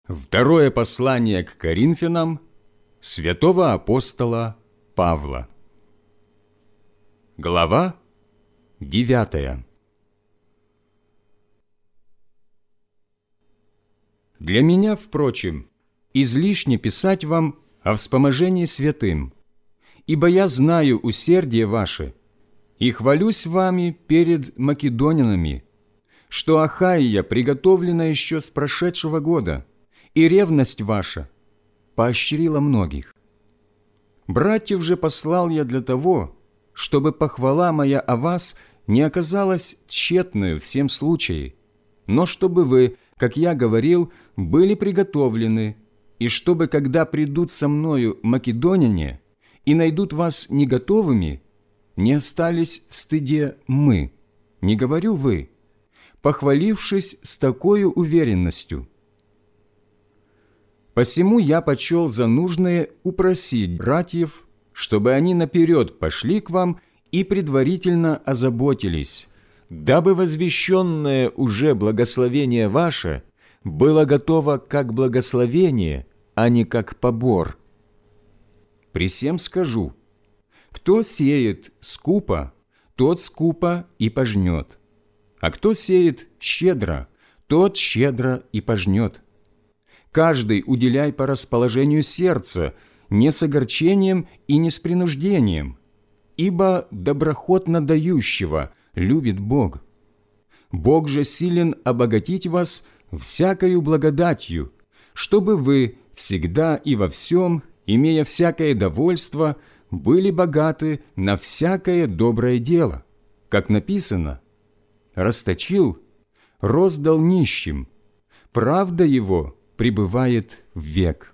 Второе послание к Коринфянам святого апостола Павла. Глава 9. Для меня, впрочем, излишне писать вам о вспоможении святым, ибо я знаю усердие ваше и хвалюсь вами перед македонянами, что Ахайя приготовлена еще с прошедшего года, и ревность ваша поощрила многих. Братьев же послал я для того, чтобы похвала моя о вас не оказалась тщетною в всем случае, но чтобы вы, как я говорил, были приготовлены, и чтобы, когда придут со мною македоняне и найдут вас не готовыми, не остались в стыде мы, не говорю вы, похвалившись с такою уверенностью. Посему я почел за нужное упросить братьев, чтобы они наперед пошли к вам и предварительно озаботились, дабы возвещенное уже благословение ваше было готово как благословение, а не как побор. При сем скажу: кто сеет скупо, тот скупо и пожнет, а кто сеет щедро, тот щедро и пожнет. Каждый уделяй по расположению сердца, не с огорчением и не с принуждением, ибо доброхотно дающего любит Бог. Бог же силен обогатить вас всякою благодатью, чтобы вы всегда и во всем, имея всякое довольство, были богаты на всякое доброе дело, как написано: «Расточил, роздал нищим, правда его пребывает век».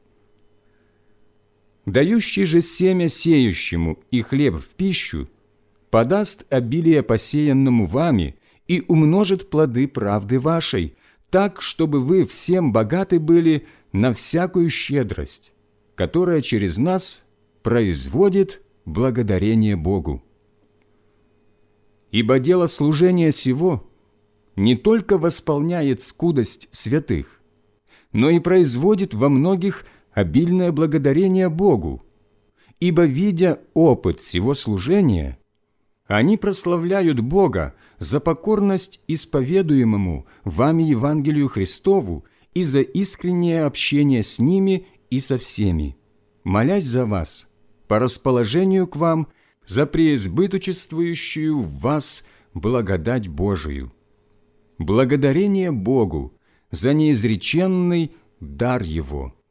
Дающий же семя сеющему и хлеб в пищу подаст обилие посеянному вами и умножит плоды правды вашей, так, чтобы вы всем богаты были на всякую щедрость, которая через нас производит благодарение Богу. Ибо дело служения сего не только восполняет скудость святых, но и производит во многих обильное благодарение Богу, ибо, видя опыт сего служения, они прославляют Бога за покорность исповедуемому вами Евангелию Христову и за искреннее общение с ними и со всеми, молясь за вас, по расположению к вам, за преизбыточествующую в вас благодать Божию. Благодарение Богу за неизреченный дар Его.